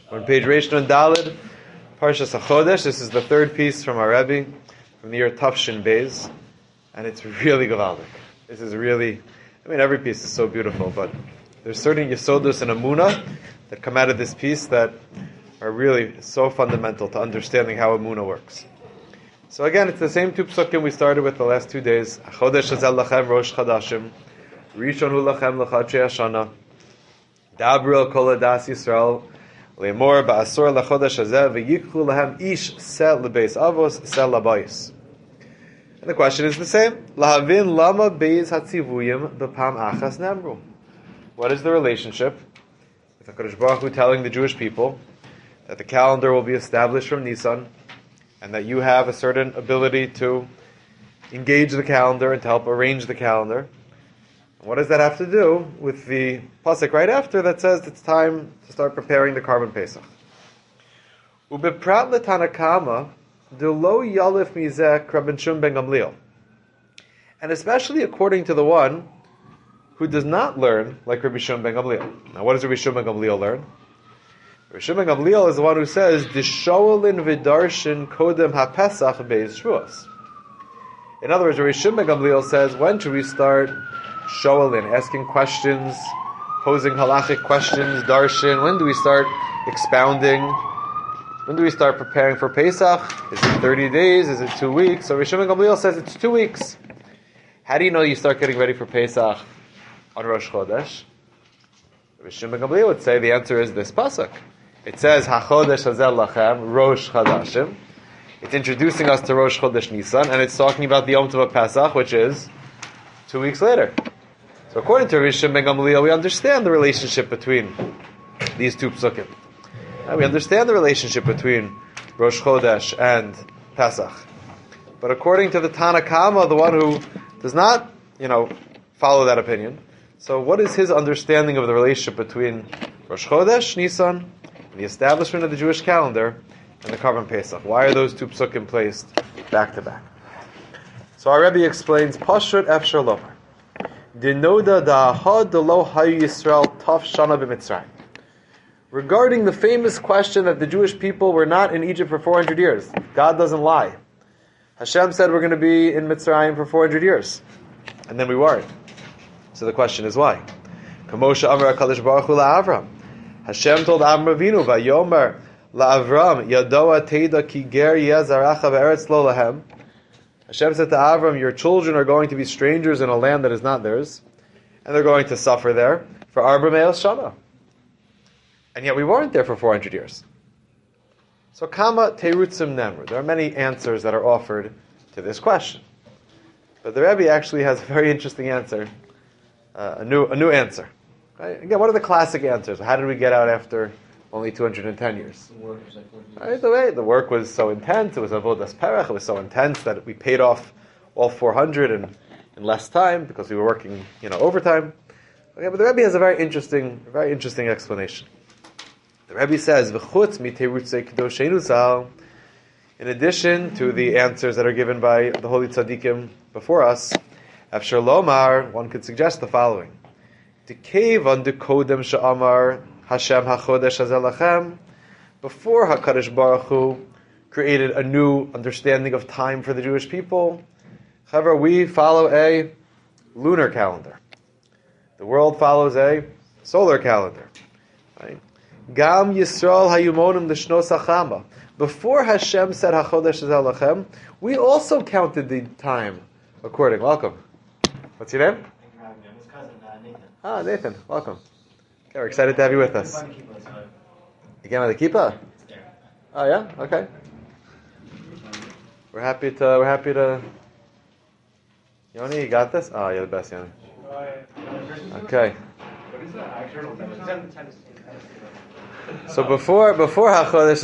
We're on page Reish Nun Daled, Parshas HaChodesh. This is the third piece from our Rebbe, from the year Tafshin Beis, and it's really gavaldik. This is really, every piece is so beautiful, but there's certain yesodus and Amunah that come out of this piece that are really so fundamental to understanding how Amunah works. So again, it's the same two psukim we started with the last 2 days. Chodesh hazel lachem rosh chadashim, rishon hu lachem lachatshei hashana, dabru el kol hadas Yisrael, le'mor ba'asor lachodesh hazeh v'yikhu lahem ish sel lebeis avos sel labayis. And the question is the same. Lahavin lama beis hatzivuyim b'pam achas nemru. What is the relationship with HaKadosh Baruch Hu telling the Jewish people that the calendar will be established from Nisan, and that you have a certain ability to engage the calendar and to help arrange the calendar? And what does that have to do with the pasuk right after that says it's time to start preparing the Karban Pesach? Ubeprat l'tanakama de lo yalif mizeh Rabban Shimon ben Gamliel. And especially according to the one who does not learn like Rabbi Shimon ben Gamliel. Now what does Rabbi Shimon ben Gamliel learn? Rabbi Shimon ben Gamliel is the one who says, Dishoalin v'darshin kodem ha-pesach beis shvuos. In other words, Rabbi Shimon ben Gamliel says, when should we start shoalin, asking questions, posing halachic questions, darshin? When do we start expounding? When do we start preparing for Pesach? Is it 30 days? Is it 2 weeks? So Rabbi Shimon ben Gamliel says it's 2 weeks. How do you know you start getting ready for Pesach on Rosh Chodesh? Rabbi Shimon ben Gamliel would say the answer is this pasuk. It says, HaChodesh hazel lachem, Rosh Chadashim. It's introducing us to Rosh Chodesh Nisan, and it's talking about the Yom Tov Pesach, which is 2 weeks later. So according to Rabbi Shimon ben Gamliel, we understand the relationship between these two psukim. And we understand the relationship between Rosh Chodesh and Pesach. But according to the Tana Kama, the one who does not, follow that opinion, so what is his understanding of the relationship between Rosh Chodesh, Nisan, the establishment of the Jewish calendar, and the Karban Pesach? Why are those two psukim placed back to back? So our Rebbe explains, Pashut Efshar Lomar, Dinoda da'ahad delo hayu Yisrael taf shana b'Mitzrayim. Regarding the famous question that the Jewish people were not in Egypt for 400 years. God doesn't lie. Hashem said we're going to be in Mitzrayim for 400 years. And then we weren't. So the question is why? Kamosha Amar HaKadosh Baruch Hu la'Avram. Hashem told Avram Avinu, Vayomer la'Avram, Yadoa teida ki ger yezaracha ve'eretz lo lahem. Hashem said to Avram, your children are going to be strangers in a land that is not theirs, and they're going to suffer there for Arba Me'os Shana. And yet we weren't there for 400 years. So Kama Terutzim Nemru. There are many answers that are offered to this question. But the Rebbe actually has a very interesting answer, a new answer. Right? Again, what are the classic answers? How did we get out after only 210 years? The work was so intense. It was avodas perach. It was so intense that we paid off all 400 in less time because we were working, overtime. Okay, but the Rebbe has a very interesting explanation. The Rebbe says, "V'chutz miterutzei kedoshenu zal." In addition to the answers that are given by the holy tzaddikim before us, Efshar Lomar, one could suggest the following. Before HaKadosh Baruch Hu created a new understanding of time for the Jewish people, however, we follow a lunar calendar. The world follows a solar calendar. Right? Gam Yisrael hayumonim l'shnos hachama. Before Hashem said HaChodesh hazel lachem, we also counted the time according. Welcome. What's your name? Ah, Nathan, welcome. Okay, we're excited to have you with us. You came out of the kippah? Oh yeah, okay. We're happy to. Yoni, you got this? Oh, you're the best, Yoni. Okay. So before HaChodesh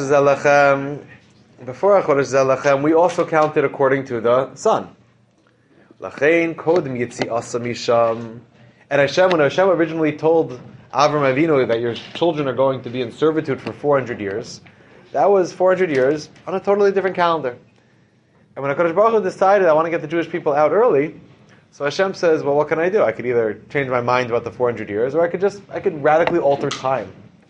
hazel lachem, we also counted according to the sun. Lachein kodem yitzi'asa misham. And when Hashem originally told Avram Avinu that your children are going to be in servitude for 400 years, that was 400 years on a totally different calendar. And when HaKadosh Baruch Hu decided, I want to get the Jewish people out early, so Hashem says, well, what can I do? I could either change my mind about the 400 years, or I could radically alter time.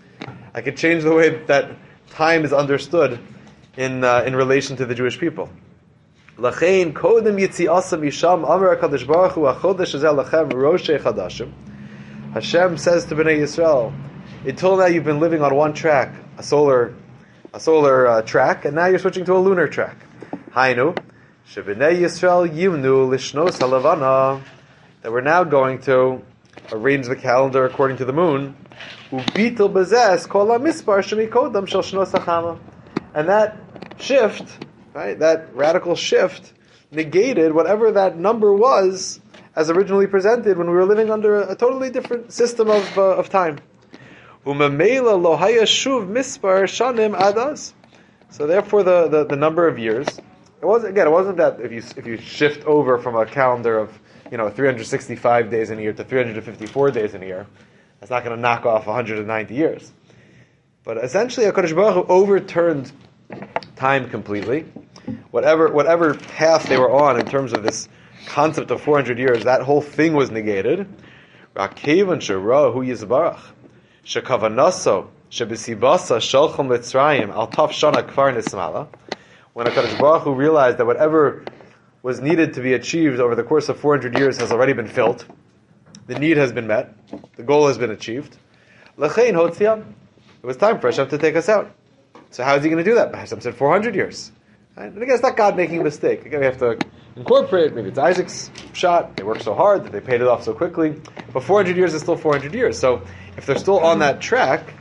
I could change the way that time is understood in relation to the Jewish people. Lachein kodem yitziasa misham amar HaKadosh Baruch Hu achodesh hazeh lachem roshei chadashim. Hashem says to Bnei Yisrael, until now you've been living on one track, a solar track, and now you're switching to a lunar track. Hainu, shebnei Yisrael yimnu lishnos halavana, that we're now going to arrange the calendar according to the moon. Ubitul bezes kol hamispar shemikodam shel shnos hachama, and that shift, right, that radical shift, negated whatever that number was as originally presented when we were living under a totally different system of time. Umamela lo hayashuv mispar shanim adas. So therefore, the number of years, it wasn't that if you shift over from a calendar of 365 days in a year to 354 days in a year, that's not going to knock off 190 years. But essentially, HaKadosh Baruch Hu overturned time completely. Whatever path they were on in terms of this concept of 400 years, that whole thing was negated. Rakevan sherahu yizbarach shekavanaso shebesibasa shalchom litzrayim al taf shana kvar nismala. When HaKadosh Baruch Hu realized that whatever was needed to be achieved over the course of 400 years has already been filled, the need has been met, the goal has been achieved, L'chein hotziyam, it was time for Hashem to take us out. So how is He going to do that? Hashem said 400 years. Right? And again, it's not God making a mistake. Again, we have to incorporate, maybe it's Isaac's shot, they worked so hard that they paid it off so quickly, but 400 years is still 400 years. So if they're still on that track,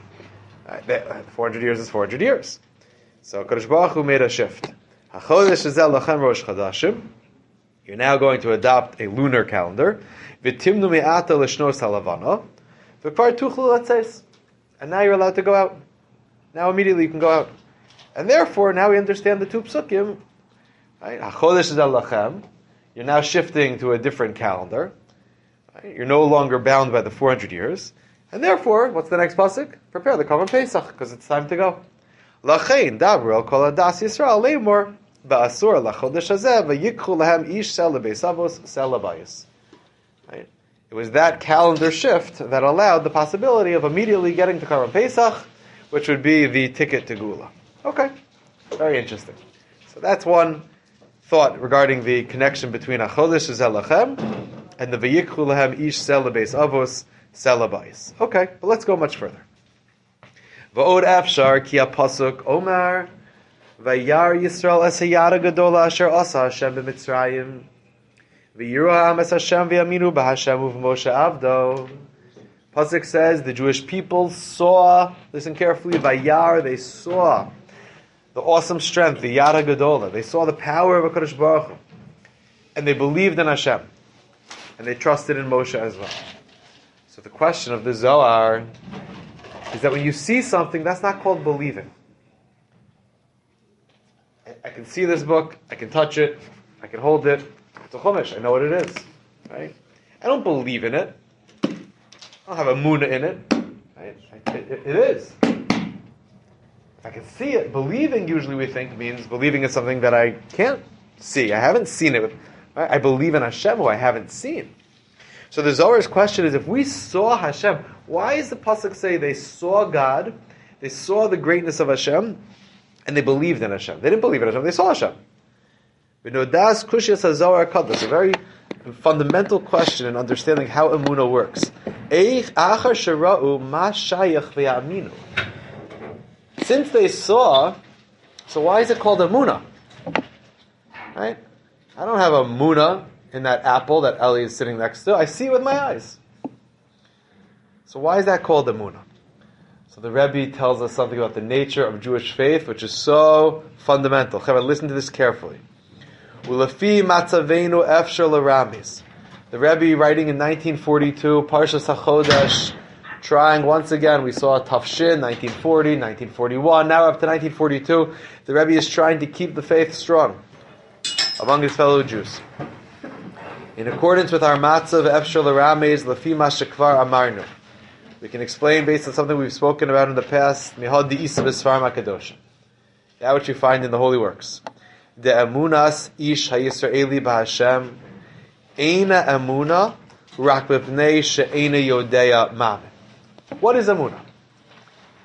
400 years is 400 years. So Kadosh Baruch Hu made a shift. HaChodesh hazeh lachem rosh chadashim. You're now going to adopt a lunar calendar. V'timnu me'ata l'shnos halavana. V'kvar tuchlu latzeis. And now you're allowed to go out. Now immediately you can go out. And therefore, now we understand the two psukim. Right? HaChodesh hazeh lachem. You're now shifting to a different calendar. Right? You're no longer bound by the 400 years. And therefore, what's the next pasuk? Prepare the Korban Pesach, because it's time to go. Lachein dabru al kol adas Yisrael leimor ba'asur lachodesh hazeh v'yikchu lahem ish sel lebeis avos sel labayis. Right? It was that calendar shift that allowed the possibility of immediately getting to Korban Pesach, which would be the ticket to Gula. Okay, very interesting. So that's one thought regarding the connection between achodesh hazeh lachem and the v'yikchu lahem ish sel lebeis avos sel labayis. Okay, but let's go much further. V'od afshar ki pasuk Omar vayar Yisrael es hayara gadola asher asa Hashem b'Mitzrayim v'yiru ha'am es Hashem v'yaminu b'Hashem u'v'Moshe avdo. Pasuk says the Jewish people saw, listen carefully, vayar, they saw the awesome strength, the yara gadola. They saw the power of HaKadosh Baruch Hu, and they believed in Hashem, and they trusted in Moshe as well. So the question of the Zohar is that when you see something, that's not called believing. I can see this book, I can touch it, I can hold it. It's a chumash, I know what it is. Right? I don't believe in it. I don't have a munah in it. Right? It is. I can see it. Believing, usually we think, means believing in something that I can't see. I haven't seen it. Right? I believe in Hashem who I haven't seen. So the Zohar's question is, if we saw Hashem, why does the pasuk say they saw God, they saw the greatness of Hashem, and they believed in Hashem? They didn't believe in Hashem, they saw Hashem. V'nodas kushiyas haZohar HaKadosh, a very fundamental question in understanding how emunah works. Eich achar shera'u ma shayach v'ya'aminu. Since they saw, so why is it called emunah? Right? I don't have a munah in that apple that Eli is sitting next to. I see it with my eyes. So why is that called emunah? So the Rebbe tells us something about the nature of Jewish faith, which is so fundamental. Chavah, listen to this carefully. Ulefi matzavenu efshar l'ramis. The Rebbe, writing in 1942, Parshas HaChodesh, trying once again, we saw Tafshin, 1940, 1941, now up to 1942, the Rebbe is trying to keep the faith strong among his fellow Jews. In accordance with our matzav efshar l'rames lefi ma shekvar amarnu, we can explain based on something we've spoken about in the past. Mihad di'isa b'sfarim hakadoshim, that which you find in the Holy Works. De emunas ish hayisraeli b'Hashem eina emuna rak b'pnei she'eina yodea mamen. What is emunah?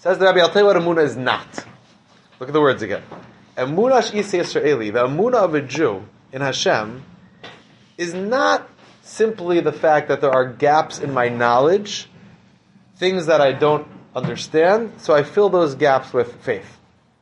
Says the Rabbi, I'll tell you what Emunah is not. Look at the words again. Emunah Sh'isei Yisraeli, the Emunah of a Jew in Hashem, is not simply the fact that there are gaps in my knowledge, things that I don't understand, so I fill those gaps with faith.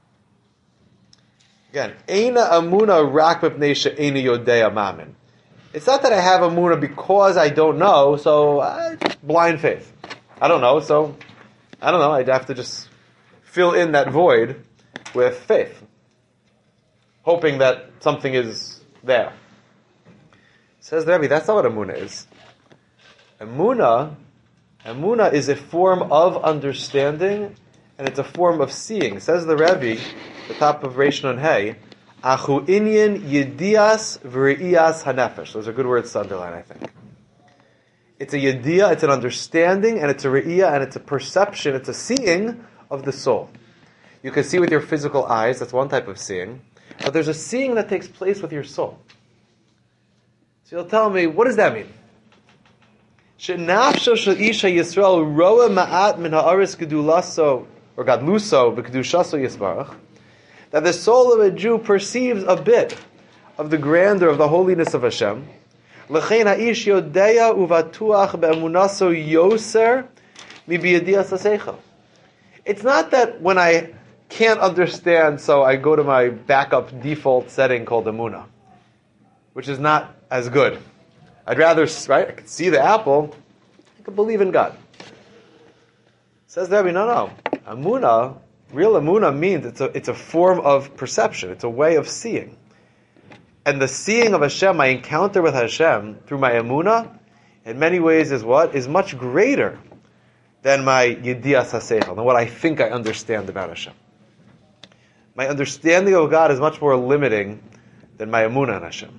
Again, Eina Emunah rak mipnei she'eini yodea mamin. It's not that I have Emunah because I don't know, so blind faith. I don't know, so I don't know. I'd have to just fill in that void with faith, hoping that something is there. Says the Rebbe, that's not what Emunah is. Emunah is a form of understanding, and it's a form of seeing. Says the Rebbe, the top of Reish Nun Hey, Achu inyan yedias v're'iyas hanefesh. Those are good words to underline, I think. It's a yediyah, it's an understanding, and it's a re'iyah, and it's a perception, it's a seeing of the soul. You can see with your physical eyes, that's one type of seeing, but there's a seeing that takes place with your soul. So you'll tell me, what does that mean? She'nafsho shel isha Yisrael roa ma'at min ha'aris gedulaso, or gadluso v'kedushaso yisbarach, that the soul of a Jew perceives a bit of the grandeur of the holiness of Hashem. L'chein ha'ish yodeya uvatuach be'emunaso yoser mi biyadiyas haseichel. It's not that when I can't understand, so I go to my backup default setting called Emunah, which is not as good. I'd rather, right, I could see the apple, I could believe in God. Says the Rebbe, no. Emunah, real Emunah means it's a form of perception. It's a way of seeing. And the seeing of Hashem, my encounter with Hashem through my Emunah, in many ways is what? Is much greater than my Yediyas HaSeichel, than what I think I understand about Hashem. My understanding of God is much more limiting than my Emunah in Hashem.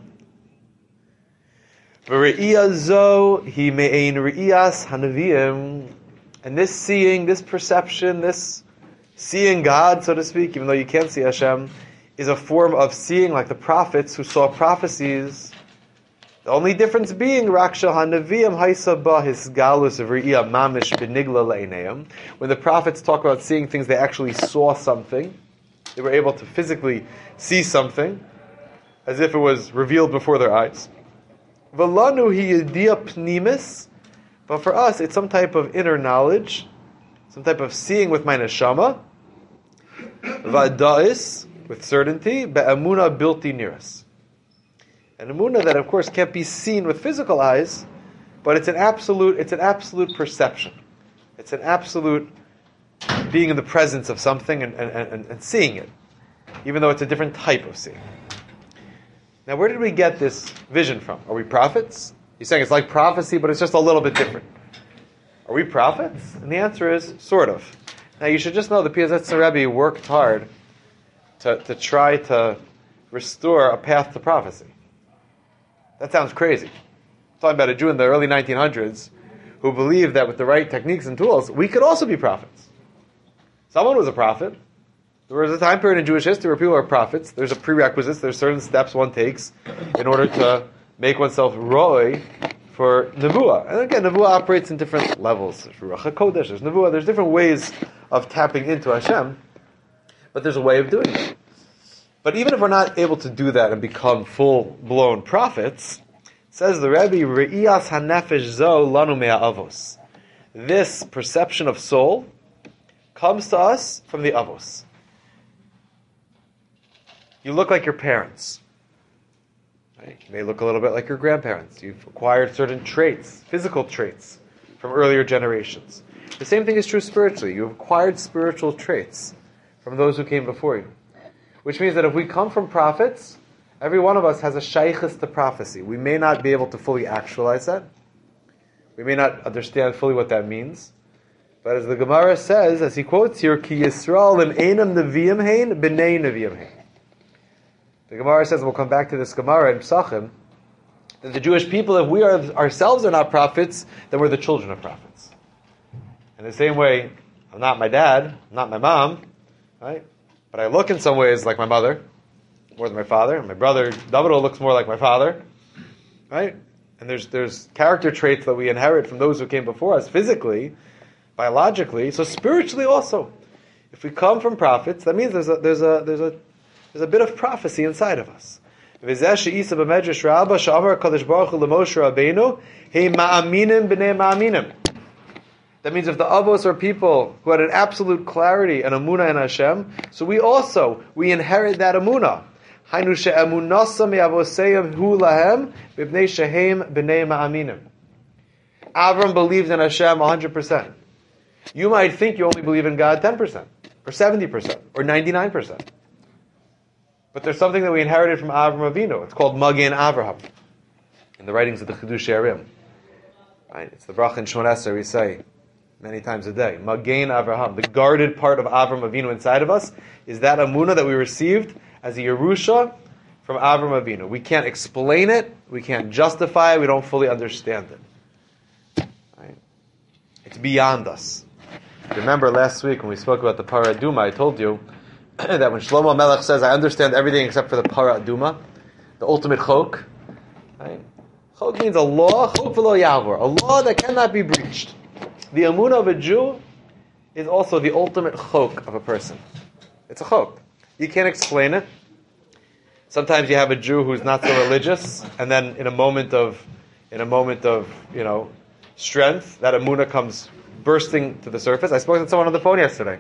V're'iyah zo hi me'ein re'iyas hanaviyim. And this seeing, this perception, this seeing God, so to speak, even though you can't see Hashem, is a form of seeing like the prophets who saw prophecies. The only difference being, Raksha hanaviyim haisa ba hisgalus of re'iyah mamish benigla le'einayim. When the prophets talk about seeing things, they actually saw something. They were able to physically see something, as if it was revealed before their eyes. V'lanu hi yediyah pnimis, but for us, it's some type of inner knowledge, some type of seeing with my neshama. V'ada'is, with certainty, be'emunah bilti niras. An emunah that, of course, can't be seen with physical eyes, but it's an absolute perception. It's an absolute being in the presence of something and seeing it, even though it's a different type of seeing. Now, where did we get this vision from? Are we prophets? He's saying it's like prophecy, but it's just a little bit different. Are we prophets? And the answer is, sort of. Now, you should just know the Piazetzer Rebbe worked hard to try to restore a path to prophecy. That sounds crazy. I'm talking about a Jew in the early 1900s who believed that with the right techniques and tools, we could also be prophets. Someone was a prophet. There was a time period in Jewish history where people are prophets. There's a prerequisites. There's certain steps one takes in order to make oneself roy for nevuah. And again, nevuah operates in different levels. There's Ruach HaKodesh, there's nevuah. There's different ways of tapping into Hashem, but there's a way of doing it. But even if we're not able to do that and become full-blown prophets, says the Rebbe, Re'iyas hanefesh zo lanu me'avos. This perception of soul comes to us from the avos. You look like your parents. Right? You may look a little bit like your grandparents. You've acquired certain traits, physical traits, from earlier generations. The same thing is true spiritually. You've acquired spiritual traits from those who came before you. Which means that if we come from prophets, every one of us has a shaykhis to prophecy. We may not be able to fully actualize that. We may not understand fully what that means. But as the Gemara says, as he quotes here, Ki Yisrael im einam neviim hein, b'nei neviim hein. The Gemara says, and we'll come back to this Gemara in Psachim, that the Jewish people, if we ourselves are not prophets, then we're the children of prophets. In the same way, I'm not my dad, I'm not my mom, right? But I look in some ways like my mother, more than my father. And my brother, Davido, looks more like my father, right? And there's character traits that we inherit from those who came before us, physically, biologically, so spiritually also. If we come from prophets, that means there's a bit of prophecy inside of us. That means if the Avos are people who had an absolute clarity and Amunah in Hashem, so we inherit that Amunah. Avram believed in Hashem 100%. You might think you only believe in God 10%, or 70%, or 99%. But there's something that we inherited from Avram Avinu. It's called Magen Avraham in the writings of the Chidushei Arim. Right? It's the bracha in Shmon Esrei we say many times a day. Magen Avraham, the guarded part of Avram Avinu inside of us, is that Amunah that we received as a Yerusha from Avram Avinu. We can't explain it, we can't justify it, we don't fully understand it. Right? It's beyond us. Remember last week when we spoke about the Parah Aduma, I told you that when Shlomo Melech says, I understand everything except for the Parah Aduma, the ultimate chok, right? Chok means a law, chok v'lo yavor, a law that cannot be breached. The Amunah of a Jew is also the ultimate chok of a person. It's a chok. You can't explain it. Sometimes you have a Jew who's not so religious, and then in a moment of strength, that Amunah comes bursting to the surface. I spoke to someone on the phone yesterday,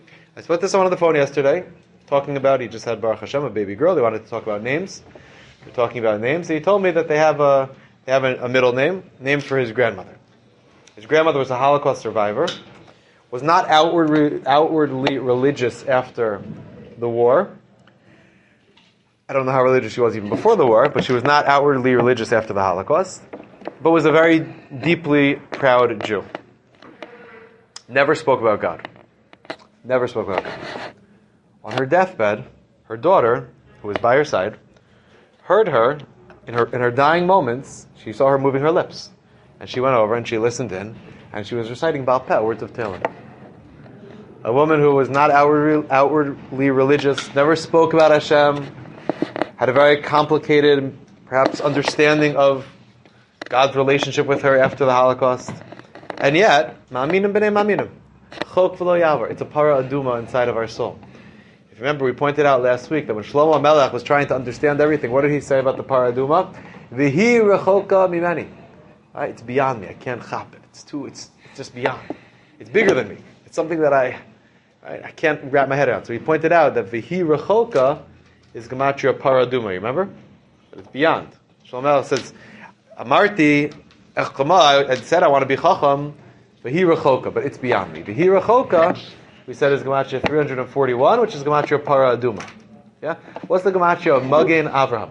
talking about, he just had Baruch Hashem, a baby girl. They wanted to talk about names. We're talking about names. He told me that they have a middle name, named for his grandmother. His grandmother was a Holocaust survivor, was not outwardly religious after the war. I don't know how religious she was even before the war, but she was not outwardly religious after the Holocaust, but was a very deeply proud Jew. Never spoke about God. Never spoke about God. On her deathbed, her daughter, who was by her side, heard her in her dying moments. She saw her moving her lips, and she went over and she listened in, and she was reciting Baal Peh, words of Tehillim. A woman who was not outwardly religious, never spoke about Hashem, had a very complicated, perhaps, understanding of God's relationship with her after the Holocaust, and yet, ma'aminim b'nei ma'aminim. Chok v'lo yavor. It's a Parah Aduma inside of our soul. If you remember, we pointed out last week that when Shlomo Melech was trying to understand everything, what did he say about the Parah Aduma? V'hi rechoka mimeni. Right? It's beyond me. I can't chop it. It's just beyond. It's bigger than me. It's something that I can't wrap my head around. So he pointed out that v'hi rechoka is gematria Parah Aduma. You remember? But it's beyond. Shlomo Melech says, Amarti, I said I want to be chacham, v'hi rechoka, but it's beyond me. V'hi rechoka, we said, is gematria 341, which is gematria Parah Aduma. Yeah? What's the gematria of Magen Avraham?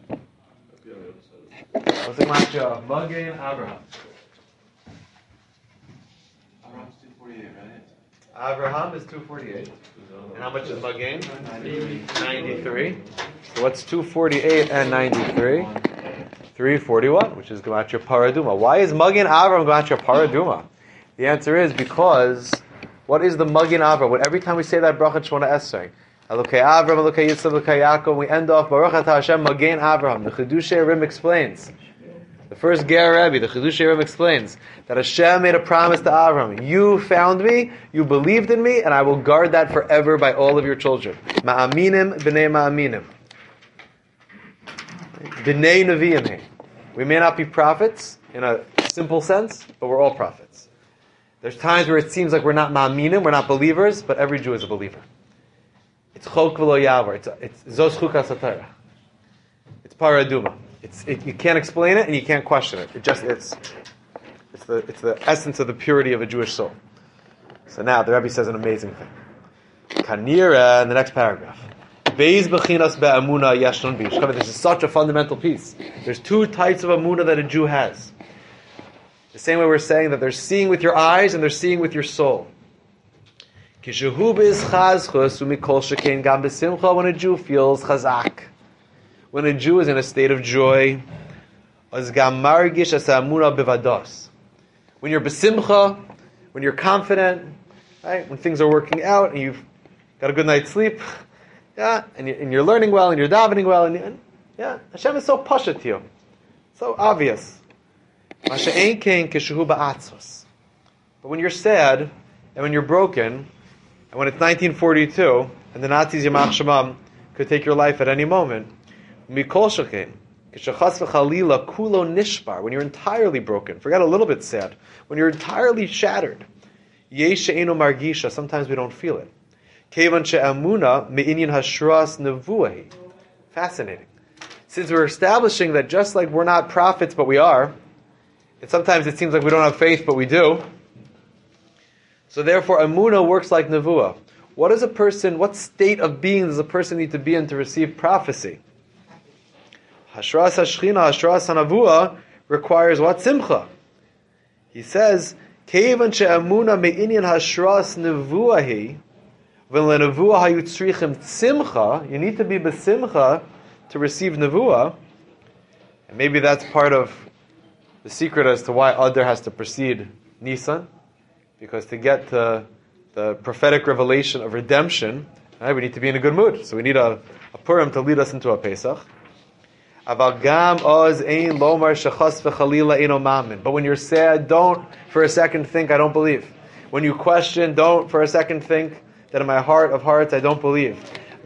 What's the gematria of Magen Avraham? Abraham's 248, right? Avraham is 248. And how much is Magen? 93. So what's 248 and 93? 341, which is gematria Parah Aduma. Why is Magen Avraham gematria Parah Aduma? The answer is because what is the Magen Avraham? Every time we say that bracha Shmona Esrei, Elokei Avram, Elokei Yitzchak, Elokei Yaakov, we end off Baruch Atah Hashem Magen Avraham. The Chidushei Arim explains. The first Ger Rebbe, the Chidushei Arim explains that Hashem made a promise to Avram. You found me, you believed in me, and I will guard that forever by all of your children. Ma'aminim b'nei ma'aminim. B'nei Nevi'im. We may not be prophets in a simple sense, but we're all prophets. There's times where it seems like we're not ma'aminim, we're not believers, but every Jew is a believer. It's chok v'lo yavor. It's zos chukas haTorah. It's Parah Aduma. You can't explain it and you can't question it. It just is. It's the essence of the purity of a Jewish soul. So now the Rebbe says an amazing thing. Kanira in the next paragraph. This is such a fundamental piece. There's two types of Amunah that a Jew has. The same way we're saying that there's seeing with your eyes and there's seeing with your soul. When a Jew feels chazak, when a Jew is in a state of joy, when you're besimcha, when you're confident, right? When things are working out and you've got a good night's sleep, yeah, and you're learning well and you're davening well, and Hashem is so pasha to you, so obvious. But when you're sad and when you're broken, and And when it's 1942, and the Nazis, Yamach Shemam, could take your life at any moment, Mikol Shekein, K'shachas v'chalila kulo nishbar, when you're entirely broken, forget a little bit sad, when you're entirely shattered, Yesh she'eno margisha, sometimes we don't feel it. Kevan she'amuna me'inyan hashras nevuahi. Fascinating. Since we're establishing that just like we're not prophets, but we are, and sometimes it seems like we don't have faith, but we do, so therefore amuna works like nevuah. What state of being does a person need to be in to receive prophecy? Hashras hashchina, hashras hanavua requires what? Simcha. He says, Kevan she'amuna me'inyan hashras nevuahi, v'lenevuah hayutzrichim simcha, you need to be besimcha to receive nevuah. And maybe that's part of the secret as to why Adar has to precede Nisan, because to get to the prophetic revelation of redemption, right, we need to be in a good mood. So we need a Purim to lead us into a Pesach. But when you're sad, don't for a second think, I don't believe. When you question, don't for a second think that in my heart of hearts, I don't believe.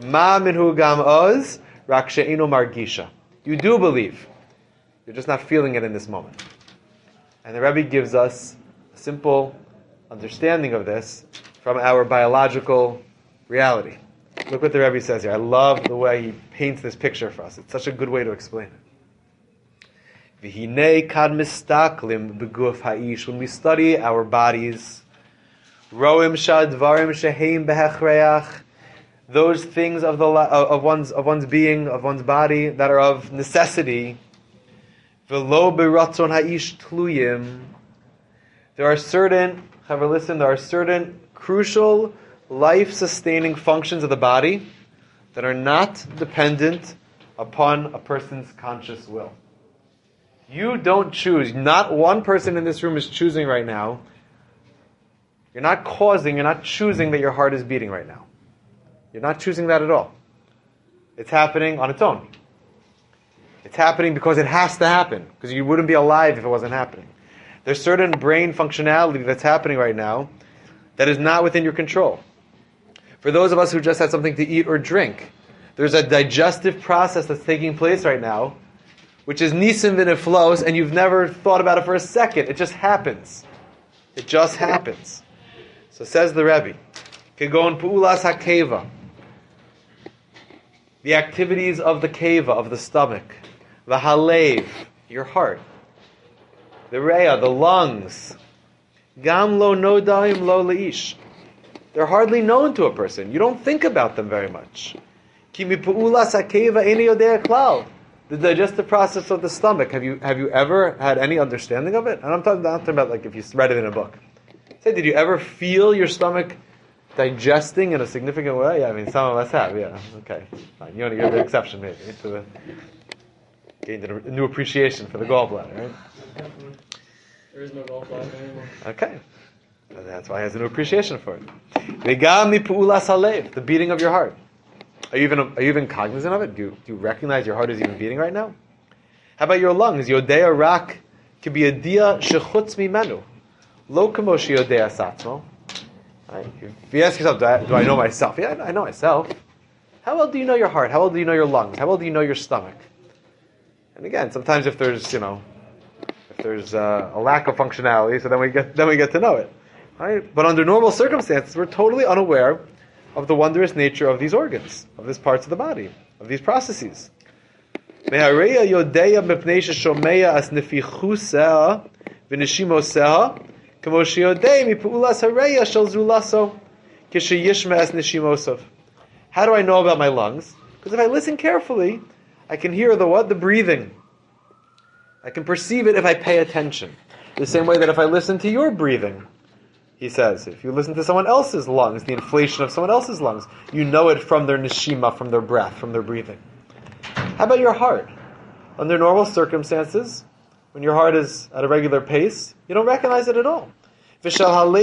You do believe. You're just not feeling it in this moment. And the Rebbe gives us a simple understanding of this from our biological reality. Look what the Rebbe says here. I love the way he paints this picture for us. It's such a good way to explain it. When we study our bodies, those things of one's being, of one's body that are of necessity, there are certain crucial life-sustaining functions of the body that are not dependent upon a person's conscious will. You don't choose. Not one person in this room is choosing right now. You're not choosing that your heart is beating right now. You're not choosing that at all. It's happening on its own. It's happening because it has to happen, because you wouldn't be alive if it wasn't happening. There's certain brain functionality that's happening right now that is not within your control. For those of us who just had something to eat or drink, there's a digestive process that's taking place right now, which is nisim v'neflos, and you've never thought about it for a second. It just happens. It just happens. So says the Rebbe, Kegon pu'ulas hakeva, the activities of the keva, of the stomach, the halev, your heart, the rea, the lungs, gam lo nodaim lo leish. They're hardly known to a person. You don't think about them very much. Ki mipu'ulas hakeva eni yodea klal. The digestive process of the stomach. Have you ever had any understanding of it? And I'm not talking about like if you read it in a book. Say, did you ever feel your stomach digesting in a significant way? Yeah, I mean, some of us have. Yeah, okay, fine. You're the exception, maybe. To gained a new appreciation for the gallbladder, right? There is no gallbladder anymore. Okay, that's why he has a new appreciation for it. The beating of your heart. Are you even cognizant of it? Do you recognize your heart is even beating right now? How about your lungs? Yodea rak could be a dia shechutz mimenu. Lo kamo sheyodea satzmo. If you ask yourself, do I know myself? Yeah, I know myself. How well do you know your heart? How well do you know your lungs? How well do you know your stomach? And again, sometimes if there's a lack of functionality, so then we get to know it. Right? But under normal circumstances, we're totally unaware of the wondrous nature of these organs, of these parts of the body, of these processes. How do I know about my lungs? Because if I listen carefully, I can hear the breathing. I can perceive it if I pay attention. The same way that if I listen to your breathing, he says, if you listen to someone else's lungs, the inflation of someone else's lungs, you know it from their neshima, from their breath, from their breathing. How about your heart? Under normal circumstances, when your heart is at a regular pace, you don't recognize it at all. You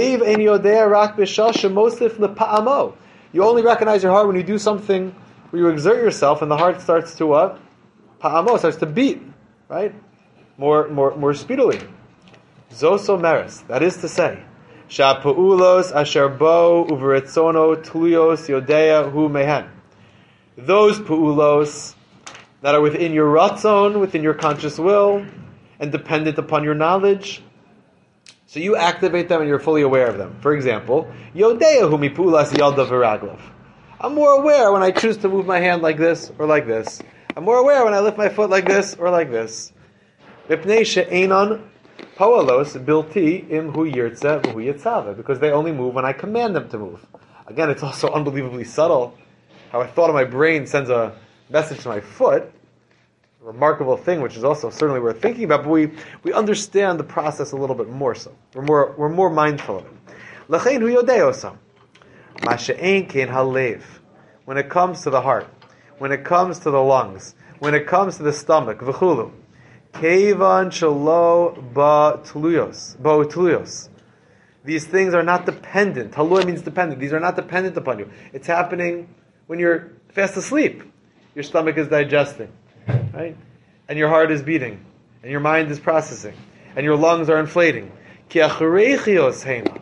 only recognize your heart when you do something where you exert yourself and the heart starts to what? Pa'amo, starts to beat, right? More speedily. Zoso meres, that is to say, Sha'pu'ulos asher bo uveretzono tluyos yodea hu mehen. Those pu'ulos that are within your ratzon, within your conscious will, and dependent upon your knowledge, so you activate them and you're fully aware of them. For example, yodea hu mi pu'ulas yalda v'raglav. I'm more aware when I choose to move my hand like this or like this. I'm more aware when I lift my foot like this or like this. Mipnei she'enon po'alos bilti im hu yirtze v'hu yitzave, because they only move when I command them to move. Again, it's also unbelievably subtle how a thought of my brain sends a message to my foot. A remarkable thing, which is also certainly worth thinking about, but we understand the process a little bit more so. We're more mindful of it. L'chein hu yodei osam. Ma she'ein kein halev. When it comes to the heart, when it comes to the lungs, when it comes to the stomach, v'chulu. Kevan shelo ba tluyos. These things are not dependent. Haloi means dependent. These are not dependent upon you. It's happening when you're fast asleep. Your stomach is digesting, right? And your heart is beating, and your mind is processing, and your lungs are inflating. Ki achareichios heina.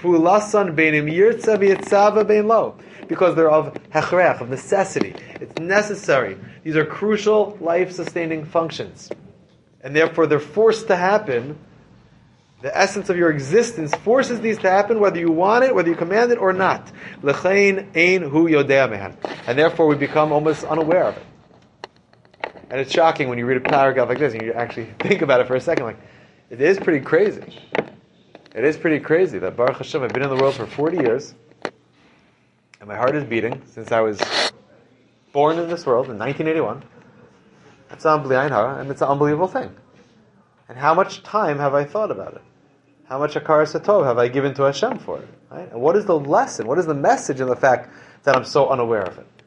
Because they're of hechrech, of necessity. It's necessary. These are crucial life-sustaining functions. And therefore they're forced to happen. The essence of your existence forces these to happen, whether you want it, whether you command it or not. L'chein ein hu yodea mehan. And therefore we become almost unaware of it. And it's shocking when you read a paragraph like this and you actually think about it for a second. Like, it is pretty crazy. It is pretty crazy that Baruch Hashem, I've been in the world for 40 years, and my heart is beating since I was born in this world in 1981. That's unbelievable, and it's an unbelievable thing. And how much time have I thought about it? How much akar satov have I given to Hashem for it? Right? And what is the lesson? What is the message in the fact that I'm so unaware of it?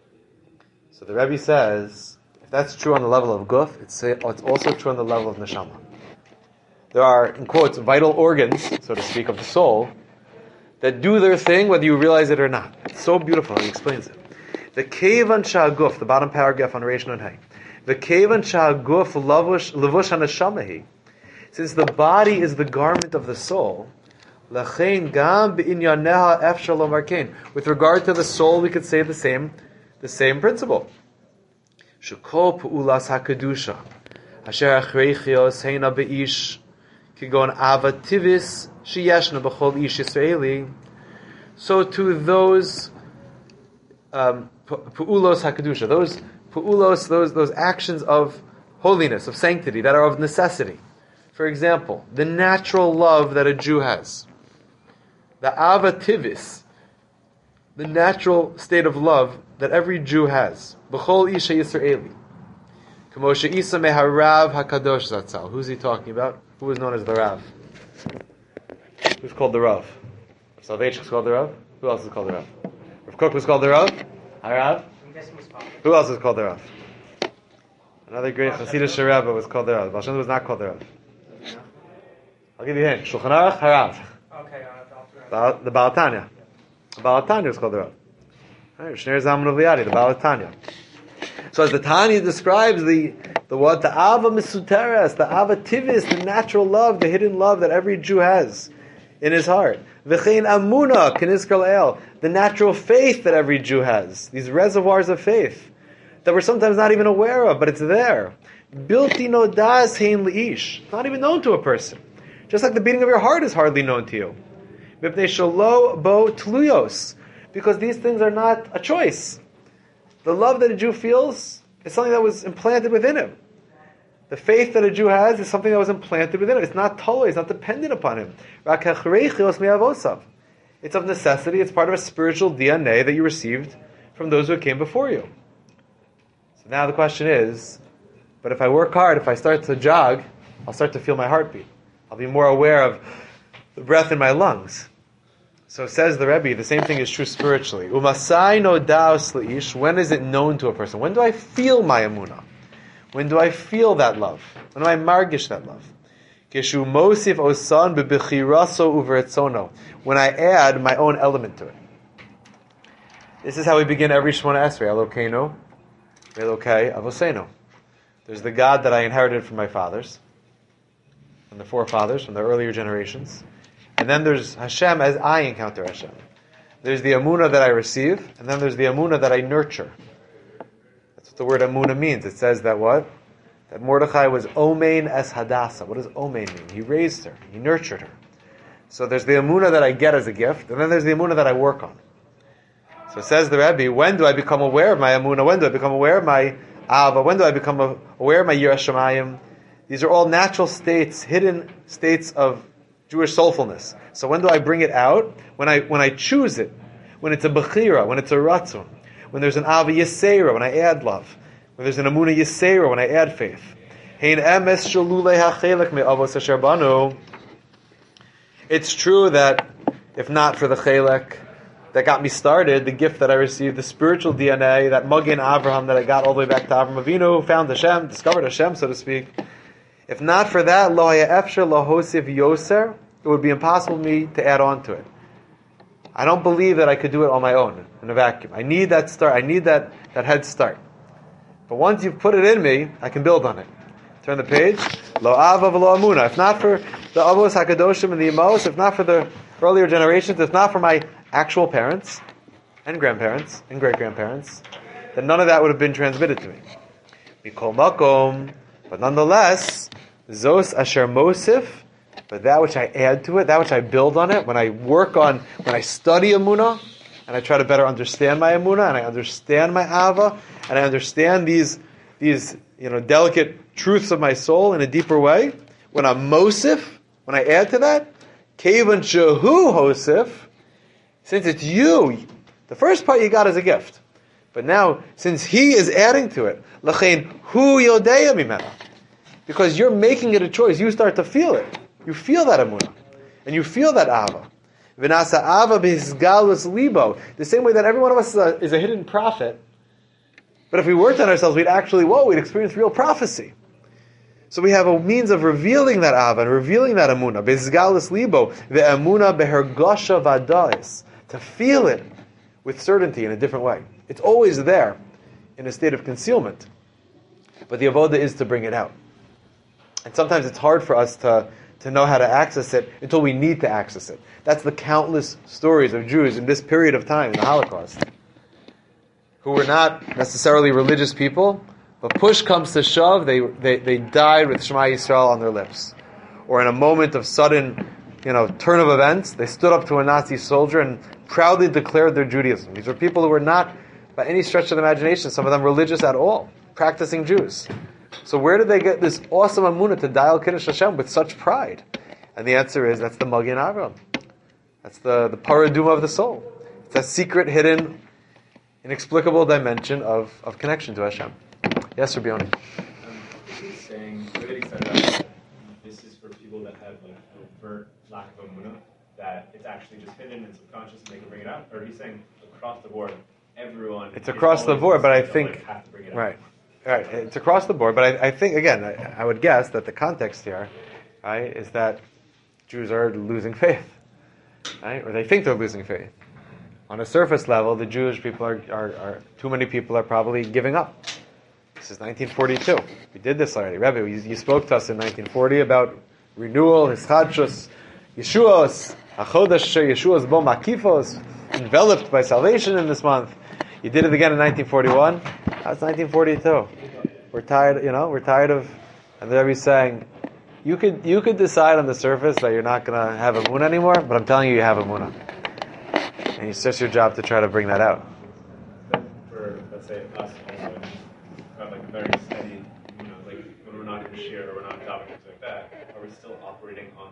So the Rebbe says, if that's true on the level of guf, it's also true on the level of neshama. There are, in quotes, vital organs, so to speak, of the soul, that do their thing whether you realize it or not. It's so beautiful, he explains it. The kevan sha'aguf, the bottom paragraph on Reish Nun Hey. The kevan sha'aguf levush haneshamahi. Since the body is the garment of the soul, lachein gam b'inyaneha efshar lomar kein. With regard to the soul, we could say the same principle. Shekol pu'ulas hakadusha, asher achreichios heina be'ish, kigon avativis sheyeshna b'chol ish Yisraeli. So to those pu'ulos hakadusha, those pu'ulos, those actions of holiness, of sanctity, that are of necessity. For example, the natural love that a Jew has, the avativis, the natural state of love that every Jew has, b'chol ish Yisraeli. K'moshe isa meharav hakadosh zatzal. Who's he talking about? Who is known as the Rav? Who's called the Rav? Salvation is called the Rav? Who else is called the Rav? Rav Kook was called the Rav? Harav? Who else is called the Rav? Another great Hasidic Rebbe was called the Rav. Baal Shem Tov was not called the Rav. I'll give you a hint. Shulchan Aruch, Harav. Okay, the Baal Tanya. The Baal Tanya was called the Rav. Shneur Zalman of Liadi, the Baal Tanya. So as the Tanya describes the what? The Ava Misuteres, the Ava Tivis, the natural love, the hidden love that every Jew has in his heart. V'chein Amuna, K'nizkar El, the natural faith that every Jew has. These reservoirs of faith that we're sometimes not even aware of, but it's there. Bilti nodas hein li'ish, not even known to a person. Just like the beating of your heart is hardly known to you. Mipnei shelo bo tluyos, because these things are not a choice. The love that a Jew feels is something that was implanted within him. The faith that a Jew has is something that was implanted within him. It's not totally, it's not dependent upon him. It's of necessity, it's part of a spiritual DNA that you received from those who came before you. So now the question is, but if I work hard, if I start to jog, I'll start to feel my heartbeat. I'll be more aware of the breath in my lungs. So says the Rebbe, the same thing is true spiritually. Umasai no daos leish. When is it known to a person? When do I feel my emunah? When do I feel that love? When do I margish that love? Keshu mosif osan bebechiraso uveretzono. When I add my own element to it. This is how we begin every Shemona Esrei. Elokeinu, Elokei Avosenu. There's the God that I inherited from my fathers, from the forefathers, from the earlier generations. and then there's Hashem as I encounter Hashem. There's the Amunah that I receive, and then there's the Amunah that I nurture. That's what the word Amunah means. It says that what? That Mordechai was Omein es Hadassah. What does Omein mean? He raised her. He nurtured her. So there's the Amunah that I get as a gift, and then there's the Amunah that I work on. So says the Rebbe, when do I become aware of my Amunah? When do I become aware of my Ava? When do I become aware of my Yirah Shamayim? These are all natural states, hidden states of Jewish soulfulness. So when do I bring it out? When I choose it. When it's a Bechira, when it's a Ratzon. When there's an Ava Yisera, when I add love. When there's an Amunah Yisera, when I add faith. Hein emes shalulei hachelek me'avos asher banu. It's true that if not for the chelek that got me started, the gift that I received, the spiritual DNA, that Magen Avraham that I got all the way back to Avram Avinu, found Hashem, discovered Hashem, so to speak. If not for that, lo haya efshar lahosiv yoser, it would be impossible for me to add on to it. I don't believe that I could do it on my own, in a vacuum. I need that start. I need that head start. But once you've put it in me, I can build on it. Turn the page. Lo ava v'lo amuna. If not for the avos hakadoshim and the imos, if not for the earlier generations, if not for my actual parents and grandparents and great-grandparents, then none of that would have been transmitted to me. Mikol makom, but nonetheless, zos asher mosif, but that which I add to it, that which I build on it, when I study Amunah, and I try to better understand my Amunah, and I understand my Ava, and I understand these delicate truths of my soul in a deeper way, when I'm Mosif, when I add to that, Kevan Shehu Hosif, since it's you, the first part you got is a gift. But now, since he is adding to it, L'chein Hu Yodeya Mimena, because you're making it a choice, you start to feel it. You feel that Amunah. And you feel that Ava. V'nasa Ava b'hisgalus libo. The same way that every one of us is a hidden prophet. But if we worked on ourselves, we'd experience real prophecy. So we have a means of revealing that Ava and revealing that Amunah. B'hisgalus libo. Ve'amunah behergosha vadais. To feel it with certainty in a different way. It's always there in a state of concealment. But the avoda is to bring it out. And sometimes it's hard for us to know how to access it until we need to access it. That's the countless stories of Jews in this period of time, in the Holocaust, who were not necessarily religious people, but push comes to shove, they died with Shema Yisrael on their lips. Or in a moment of sudden, turn of events, they stood up to a Nazi soldier and proudly declared their Judaism. These were people who were not, by any stretch of the imagination, some of them religious at all, practicing Jews. So where did they get this awesome Amunah to dial Kiddush Hashem with such pride? And the answer is, that's the Magen Avraham. That's the paraduma of the soul. It's that secret, hidden, inexplicable dimension of connection to Hashem. Yes, Rabbi Yoni? He's saying, the way that he said that this is for people that have overt lack of Amunah, that it's actually just hidden and subconscious and they can bring it out? Or he's saying across the board, everyone... It's across the board, but I think... have to bring it right. out. Right, it's across the board, but I think, again, I would guess that the context here, right, is that Jews are losing faith, right, or they think they're losing faith. On a surface level, the Jewish people are too many people are probably giving up. This is 1942. We did this already. Rebbe, you spoke to us in 1940 about renewal, hischadshus, Yeshuos, achodesh Yeshuos bo makifos, enveloped by salvation in this month. You did it again in 1941. That's 1942. We're tired of, and the Rebbe's saying, you could decide on the surface that you're not going to have a Amunah anymore, but I'm telling you, you have a Amunah. And it's just your job to try to bring that out. For, let's say, us also, have like a very steady, like when we're not in share or we're not adopting things like that, are we still operating on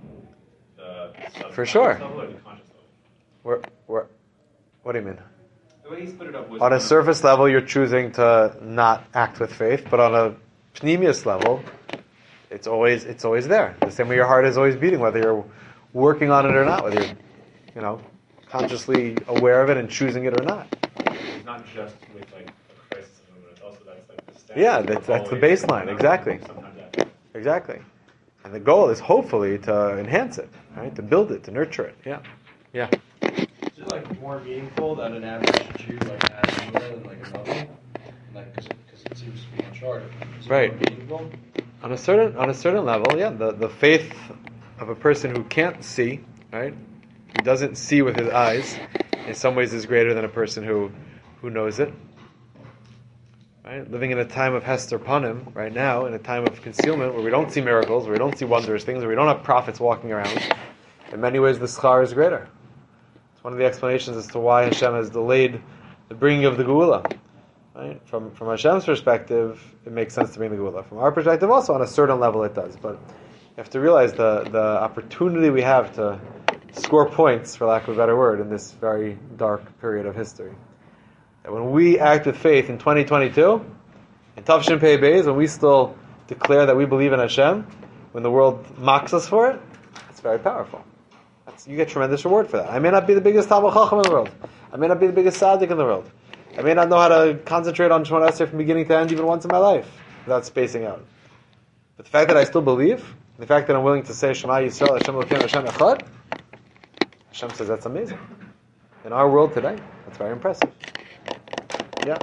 the For sure. level or the conscious level? What do you mean? The way he split it up was... On a surface level, you're choosing to not act with faith, but on a pneumius level, it's always there. The same way your heart is always beating, whether you're working on it or not, whether you're, consciously aware of it and choosing it or not. It's not just with like a crisis of Amunah, it's also that's like the standard. Yeah, that's the baseline, exactly. Sometimes after. Exactly. And the goal is hopefully to enhance it, right? To build it, to nurture it. Yeah. Yeah. Is it like more meaningful that an average Jew like has more than like another? Like, because it seems to be uncharted. Is it Right. more meaningful? On a certain level, yeah, the faith of a person who can't see, right? Who doesn't see with his eyes, in some ways is greater than a person who knows it. Right? Living in a time of Hester Panim, right now, in a time of concealment, where we don't see miracles, where we don't see wondrous things, where we don't have prophets walking around, in many ways the schar is greater. It's one of the explanations as to why Hashem has delayed the bringing of the Geula. Right? From Hashem's perspective, it makes sense to bring the Geula. From our perspective also, on a certain level it does. But you have to realize the opportunity we have to score points, for lack of a better word, in this very dark period of history. That when we act with faith in 2022, in Tavshin Pei Beis, when we still declare that we believe in Hashem, when the world mocks us for it, it's very powerful. You get tremendous reward for that. I may not be the biggest Talmid Chacham in the world. I may not be the biggest tzaddik in the world. I may not know how to concentrate on Shemona Esrei from beginning to end even once in my life without spacing out. But the fact that I still believe, the fact that I'm willing to say Shema Yisrael, Hashem Elokeinu, Hashem Echad, Hashem says that's amazing. In our world today, that's very impressive. Yeah.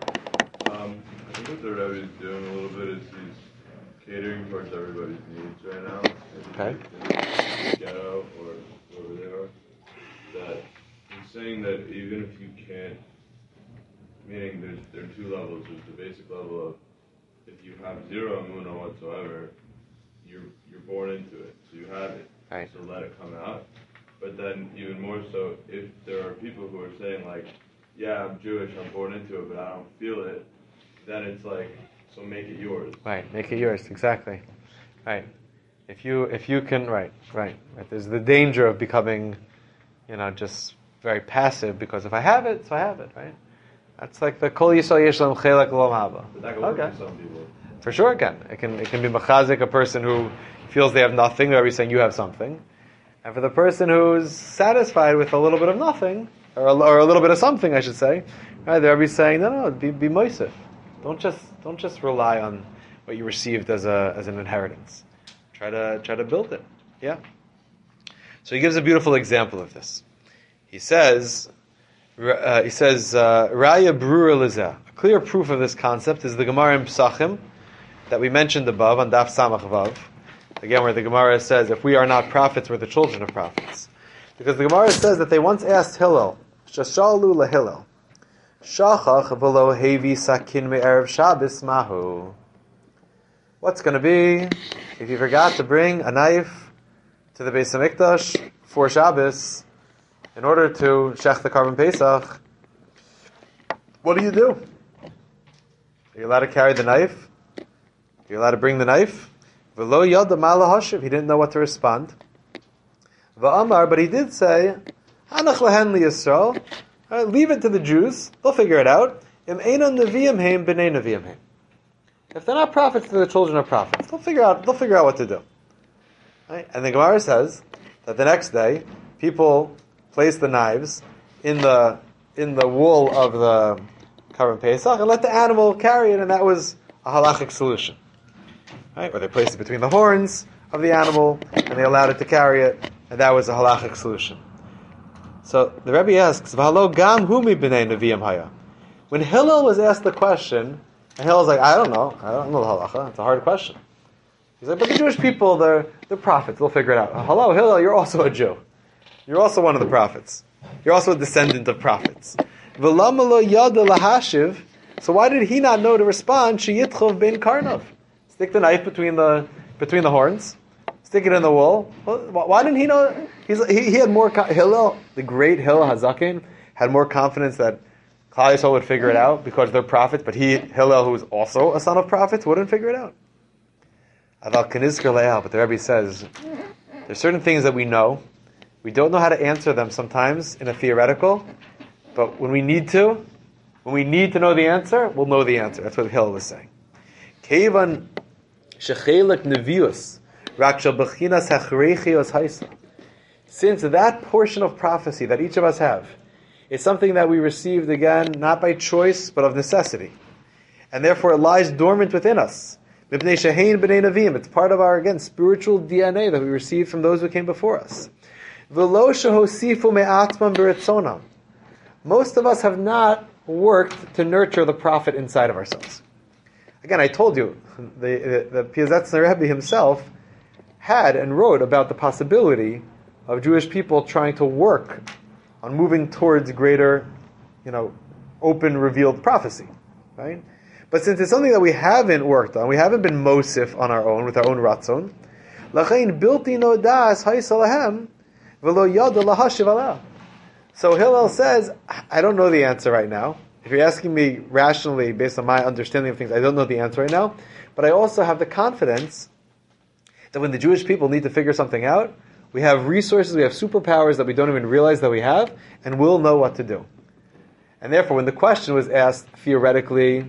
I think what the Rebbe is doing a little bit is he's catering towards everybody's needs right now. Okay. In the ghetto or wherever they are. That he's saying that even if you can't, meaning there are two levels. There's the basic level of if you have zero emunah whatsoever, you're born into it, so you have it. Right. So let it come out. But then even more so, if there are people who are saying like, yeah, I'm Jewish, I'm born into it, but I don't feel it, then it's like, so make it yours. Right, make it yours, exactly. Right. If you can, right. There's the danger of becoming, just very passive, because if I have it, so I have it, right? That's like the Kol Yisrael Yesh Lam Chelek L'Olam Haba. But that can work for some people. For sure it can. It can be machazik, a person who feels they have nothing, or saying you have something. And for the person who's satisfied with a little bit of nothing, or a little bit of something, I should say, right, they'll be saying, no, be moisef. Don't just rely on what you received as an inheritance. Try to build it. Yeah. So he gives a beautiful example of this. He says, Raya Brura Lizah. A clear proof of this concept is the Gemara in Pesachim that we mentioned above on Daf Samach Vav. Again, where the Gemara says, if we are not prophets, we're the children of prophets. Because the Gemara says that they once asked Hillel, Shashalu LaHillel, Shachach v'lo hevi sakin me'erev Shabbos mahu. What's going to be if you forgot to bring a knife to the Beis HaMikdash for Shabbos in order to shech the Karban Pesach? What do you do? Are you allowed to carry the knife? Are you allowed to bring the knife? V'lo yada ma lahashiv. He didn't know what to respond. V'amar, but he did say, Hanach lahen li Yisrael. Leave it to the Jews. They'll figure it out. Im einon neviim heim b'nei neviim heim. If they're not prophets, they're the children of prophets. They'll figure out what to do. Right? And the Gemara says that the next day, people place the knives in the wool of the Karban Pesach and let the animal carry it, and that was a halachic solution. Right? Or they placed it between the horns of the animal and they allowed it to carry it, and that was a halachic solution. So the Rebbe asks, "V'halo gam hu mi b'nei neviim haya." When Hillel was asked the question, and Hillel's like, I don't know the halacha. It's a hard question. He's like, but the Jewish people, they're prophets. They'll figure it out. Hello, Hillel, you're also a Jew. You're also one of the prophets. You're also a descendant of prophets. V'lama lo yada lahashiv. So why did he not know to respond? Sheyitchov ben karnov. Stick the knife between the horns. Stick it in the wool. Why didn't he know? He had more. Hillel, the great Hillel Hazakin, had more confidence that Klal Yisrael would figure it out because they're prophets. But Hillel, who is also a son of prophets, wouldn't figure it out. But the Rebbe says there's certain things that we know. We don't know how to answer them sometimes in a theoretical, but when we need to know the answer, we'll know the answer. That's what Hillel was saying. Kevan shechelek nevius rak shel bechinas hachreichios haisa. Since that portion of prophecy that each of us have is something that we received, again, not by choice, but of necessity, and therefore it lies dormant within us. It's part of our, again, spiritual DNA that we received from those who came before us. Most of us have not worked to nurture the prophet inside of ourselves. Again, I told you, the Piazetzner Rebbe himself had and wrote about the possibility of Jewish people trying to work on moving towards greater, open, revealed prophecy, right? But since it's something that we haven't worked on, we haven't been mosif on our own, with our own ratzon, lachein bilti no das haisa lahem v'lo yada lahashiv alah. So Hillel says, I don't know the answer right now. If you're asking me rationally, based on my understanding of things, I don't know the answer right now. But I also have the confidence that when the Jewish people need to figure something out, we have resources, we have superpowers that we don't even realize that we have, and we'll know what to do. And therefore, when the question was asked theoretically,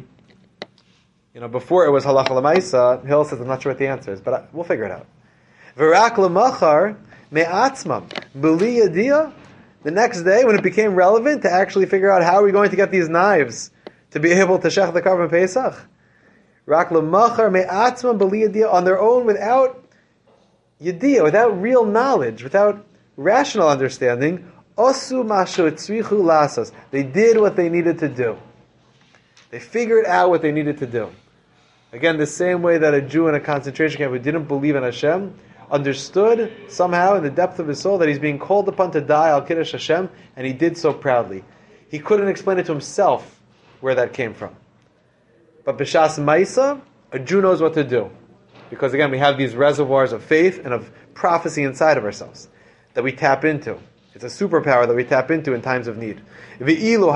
before it was halacha l'maisa, Hillel says, I'm not sure what the answer is, but we'll figure it out. V'rak l'machar me'atzmam b'li yadiyah. The next day, when it became relevant to actually figure out how are we going to get these knives to be able to shech the karban Pesach, rak l'machar me'atzmam b'li yadiyah, on their own, without yadiyah, without real knowledge, without rational understanding, osu mashu tzrichu lasas. They did what they needed to do. They figured out what they needed to do. Again, the same way that a Jew in a concentration camp who didn't believe in Hashem understood somehow in the depth of his soul that he's being called upon to die al kiddush Hashem, and he did so proudly. He couldn't explain it to himself where that came from. But b'shas ma'isa, a Jew knows what to do. Because again, we have these reservoirs of faith and of prophecy inside of ourselves that we tap into. It's a superpower that we tap into in times of need. And if you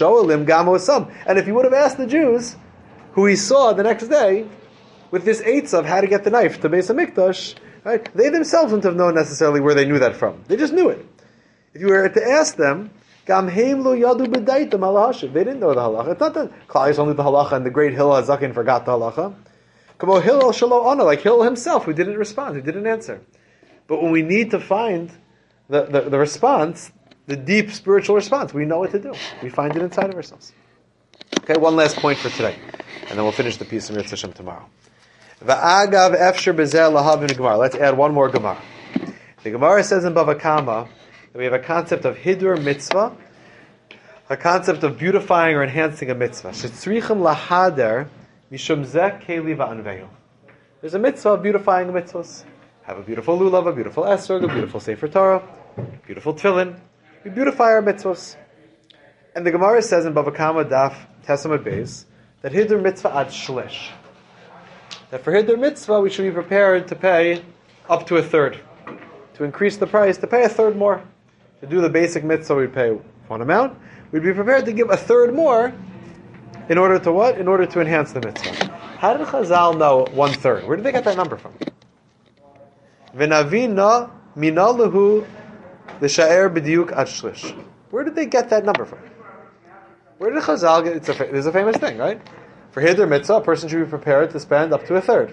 would have asked the Jews, who he saw the next day, with this eitz of how to get the knife to Beis HaMikdash, right? They themselves wouldn't have known necessarily where they knew that from. They just knew it. If you were to ask them, Gam heim lo yadu b'daitam al hashiv. They didn't know the halacha. It's not that Klal Yisrael knew the halacha and the great Hillel HaZaken forgot the halacha. Kamo Hillel shelo ana, like Hillel himself, who didn't respond, who didn't answer. But when we need to find the response, the deep spiritual response, we know what to do. We find it inside of ourselves. Okay, one last point for today, and then we'll finish the piece of Mirz Hashem tomorrow. Va'agav efsher bezer lahav in the Gemara. Let's add one more Gemara. The Gemara says in Bava Kama that we have a concept of hidur mitzvah, a concept of beautifying or enhancing a mitzvah. Shetzrichim lahader mishum zeh keli va'anveyu. There's a mitzvah of beautifying mitzvahs. Have a beautiful lulav, a beautiful esrog, a beautiful sefer Torah, beautiful tefillin. We beautify our mitzvahs. And the Gemara says in Bava Kama Daf Tesamad Beis that hidur mitzvah ad shlish. That for hidur mitzvah we should be prepared to pay up to a third. To increase the price, to pay a third more. To do the basic mitzvah we'd pay one amount. We'd be prepared to give a third more in order to what? In order to enhance the mitzvah. How did Chazal know 1/3? Where did they get that number from? V'navina minalahu l'sha'er b'diuk ad shlish. Where did they get that number from? Where did Chazal get? There's a famous thing, right? For hidur mitzvah, a person should be prepared to spend up to a third.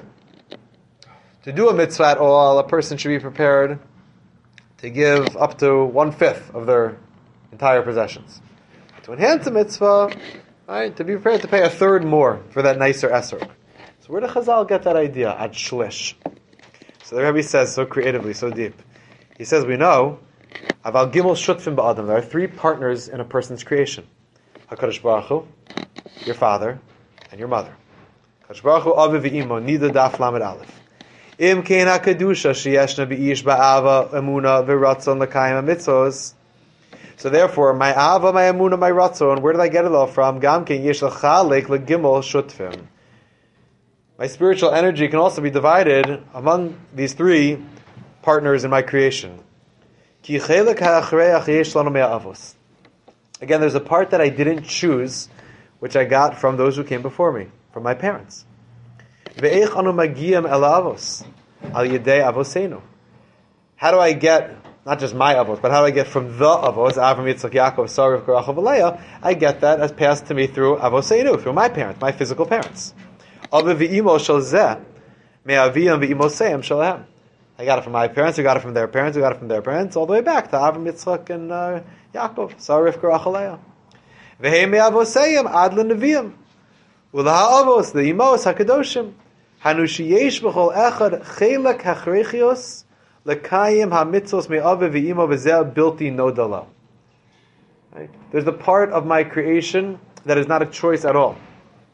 To do a mitzvah at all, a person should be prepared to give up to 1/5 of their entire possessions. To enhance a mitzvah, right, to be prepared to pay a third more for that nicer esrog. So where did Chazal get that idea? Ad shlish. So the Rebbe says so creatively, so deep. He says, we know, aval gimel shutfim ba'adam. There are 3 partners in a person's creation. HaKadosh Baruch Hu, your father, and your mother. HaKadosh Baruch Hu, aviv v'imo, nida daf lamed aleph. Im kein HaKadusha sheyeshna b'ish ba'ava emuna v'ratzon l'kayim ha'mitzvos. So therefore, my ava, my emuna, my ratzon, where did I get it all from? Gam kein yesh l'chalek l'gimel shutfim. My spiritual energy can also be divided among these 3 partners in my creation. Ki chelek ha'achreach yesh lanu me'avos. Again, there's a part that I didn't choose, which I got from those who came before me, from my parents. Ve'ech anu magiyam el avos, al yedei avosenu. How do I get, not just my avos, but how do I get from the avos, Avram, Yitzchak, Yaakov, Sarah, Rachel, Leah? I get that as passed to me through avosenu, through my parents, my physical parents. Aviv v'imo shel zeh, me'aviyam v'imoseim shelahem. I got it from my parents, who got it from their parents, who got it from their parents, all the way back to Avram, Yitzchak, and Yaakov, Sarah, Rachel, Leah. V'hei me'avoseim ad l'neviim. U'la'avos, the imos hakadoshim. Hanu sheyesh b'chol echad chelek hachrechios l'kayim hamitzos me'aviv v'imo v'zeh bilti nodalo. There's the part of my creation that is not a choice at all.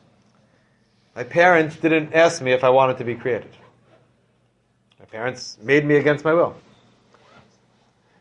My parents didn't ask me if I wanted to be created. My parents made me against my will.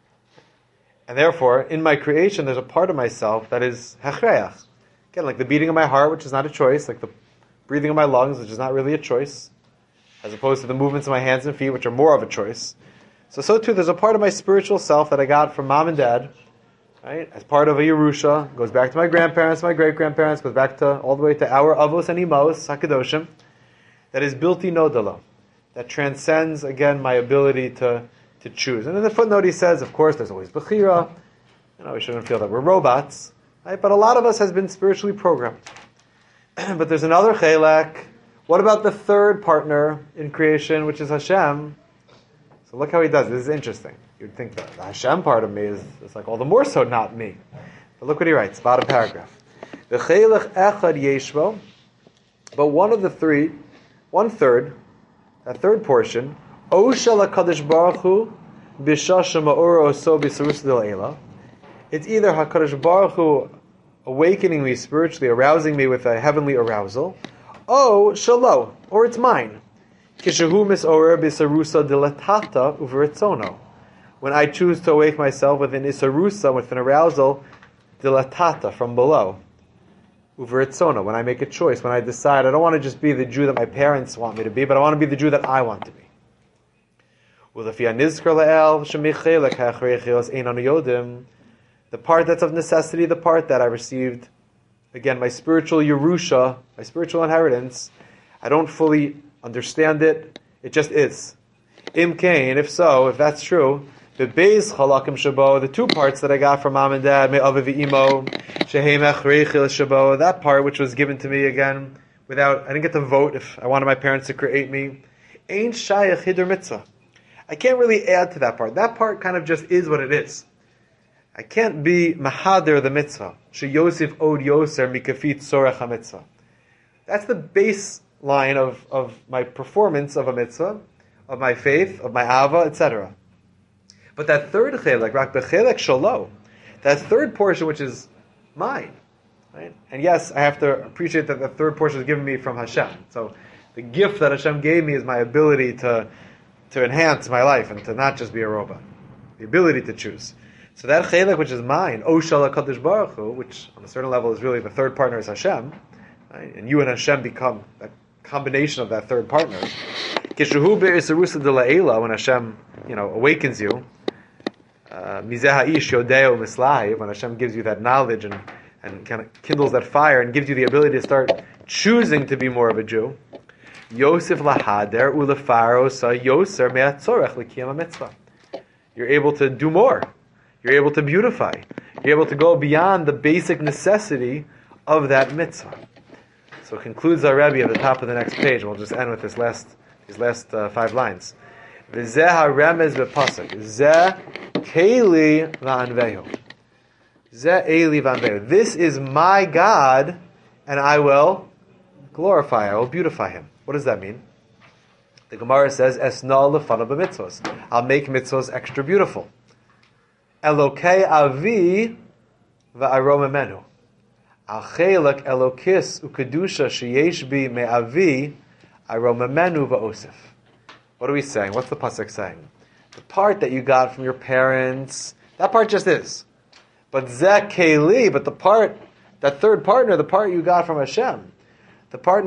And therefore, in my creation, there's a part of myself that is hechreach. Again, like the beating of my heart, which is not a choice, like the breathing of my lungs, which is not really a choice, as opposed to the movements of my hands and feet, which are more of a choice. So too, there's a part of my spiritual self that I got from mom and dad, right? As part of a Yerusha, goes back to my grandparents, my great-grandparents, goes back to all the way to our avos and imos, hakadoshim, that is bilti nodala, that transcends, again, my ability to choose. And in the footnote he says, of course, there's always bechira. We shouldn't feel that we're robots, right? But a lot of us has been spiritually programmed. But there's another chelek. What about the third partner in creation, which is Hashem? So look how he does. This is interesting. You'd think that the Hashem part of me is like all the more so not me. But look what he writes, bottom paragraph. The chelek echad yeshvo, but one of the three, 1/3, that third portion, O shel HaKadosh Baruch Hu b'shasha ma'oro so b'sarus d'le'ela. It's either HaKadosh Baruch Hu awakening me spiritually, arousing me with a heavenly arousal, O shalo, or it's mine. Kishahu mis'orer b'sarusa dilatata uveritzono. When I choose to awake myself with an isarusa, with an arousal, dilatata, from below. Uveritzono, when I make a choice, when I decide, I don't want to just be the Jew that my parents want me to be, but I want to be the Jew that I want to be. The part that's of necessity, the part that I received, again, my spiritual Yerusha, my spiritual inheritance, I don't fully understand it, it just is. Imkain, if so, if that's true, the beis chalakim shabo, the two parts that I got from mom and dad, me'aviv v'imo, shehem echrechil shabo, that part which was given to me again, I didn't get to vote if I wanted my parents to create me, ain't shayach hidur mitzvah. I can't really add to that part. That part kind of just is what it is. I can't be mahader the mitzvah. She Yosef od yoser mikafit sorech ha-mitzvah. That's the baseline of my performance of a mitzvah, of my faith, of my ava, etc. But that third chelek, rak bechelek shalo, that third portion which is mine, right? And yes, I have to appreciate that the third portion is given me from Hashem. So the gift that Hashem gave me is my ability to enhance my life and to not just be a robot. The ability to choose. So that chelek which is mine, O shel HaKadosh Baruch Hu, which on a certain level is really the third partner is Hashem, right? And you and Hashem become that combination of that third partner. Kishuhu be'isarusa de la'ela, when Hashem, awakens you, mizeh ha'ish yodeo mislahi, when Hashem gives you that knowledge and kind of kindles that fire and gives you the ability to start choosing to be more of a Jew. Yosef lahader ulefaro sa yoser me'atzorech l'kiyam mitzvah. You're able to do more. You're able to beautify. You're able to go beyond the basic necessity of that mitzvah. So it concludes our Rebbe at the top of the next page. We'll just end with these last 5 lines. V'zeh ha-remez v'pasuk. Zeh keili v'anvehu. Zeh eli v'anvehu. This is my God, and I will glorify, I will beautify Him. What does that mean? The Gemara says, Esna lefanav b'mitzvos. I'll make mitzvos extra beautiful. Elokei avi v'arom emenu. Al chelek elokis ukedusha sheyesh bi me'avi arom emenu v'osef. What are we saying? What's the pasuk saying? The part that you got from your parents, that part just is. But zeh keli, but that third partner, the part you got from Hashem, the part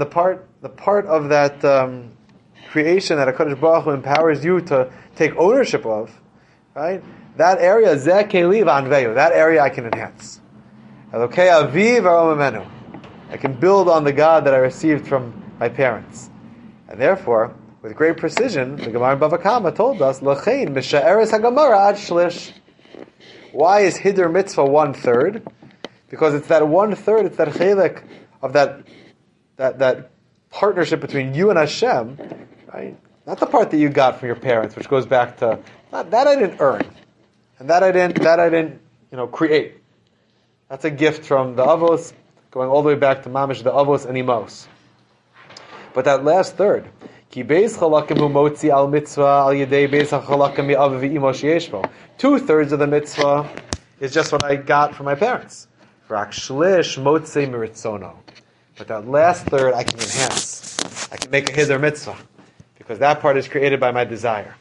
of that creation that HaKadosh Baruch Hu empowers you to take ownership of, right? That area, zeh keli v'anveyu, that area I can enhance. Elokei avi v'arom emenu. I can build on the God that I received from my parents. And therefore, with great precision, the Gemara in Bava Kama told us, L'chein misha'eres haGemara ad shlish. Why is Hidur Mitzvah 1/3? Because it's that 1/3, it's that chelek of that partnership between you and Hashem, right? Not the part that you got from your parents, which goes back to that I didn't earn, and that I didn't create. That's a gift from the Avos, going all the way back to Mamish, the Avos and Imos. But that last third, Ki beis chalakim hu motzi al mitzvah al yedei beis chalakim mi'av v'imo sheyeshvo. 2/3 of the mitzvah is just what I got from my parents. Rak shlish motzei miritzono. But that last third I can enhance. I can make a hidur mitzvah. Because that part is created by my desire.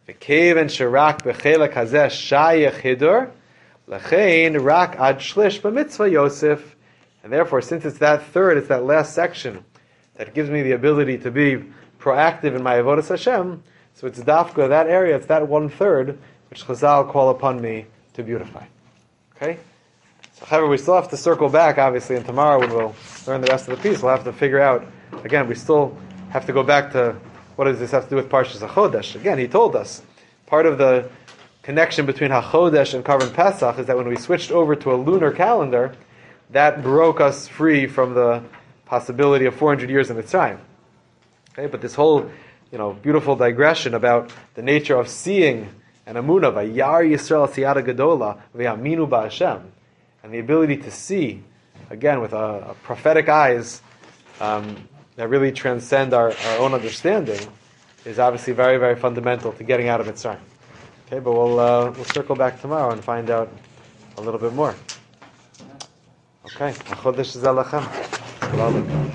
V'keven sherak b'chelek hazeh shayach hidur, lechein rak ad shlish b'mitzvah Yosef. And therefore, since it's that third, it's that last section that gives me the ability to be proactive in my avodas Hashem, so it's dafka, that area, it's that 1/3 which Chazal call upon me to beautify. Okay? So however, we still have to circle back, obviously, and tomorrow when we'll learn the rest of the piece, we'll have to figure out, again, we still have to go back to what does this have to do with Parshas HaChodesh. Again, he told us, part of the connection between HaChodesh and Karban Pesach is that when we switched over to a lunar calendar, that broke us free from the possibility of 400 years in Mitzrayim. Okay, but this whole, beautiful digression about the nature of seeing and emunah, vayar Yisrael siyata gedola, v'yaminu ba'Hashem, and the ability to see, again, with a prophetic eyes that really transcend our own understanding, is obviously very, very fundamental to getting out of Mitzrayim. Okay, but we'll circle back tomorrow and find out a little bit more. Okay,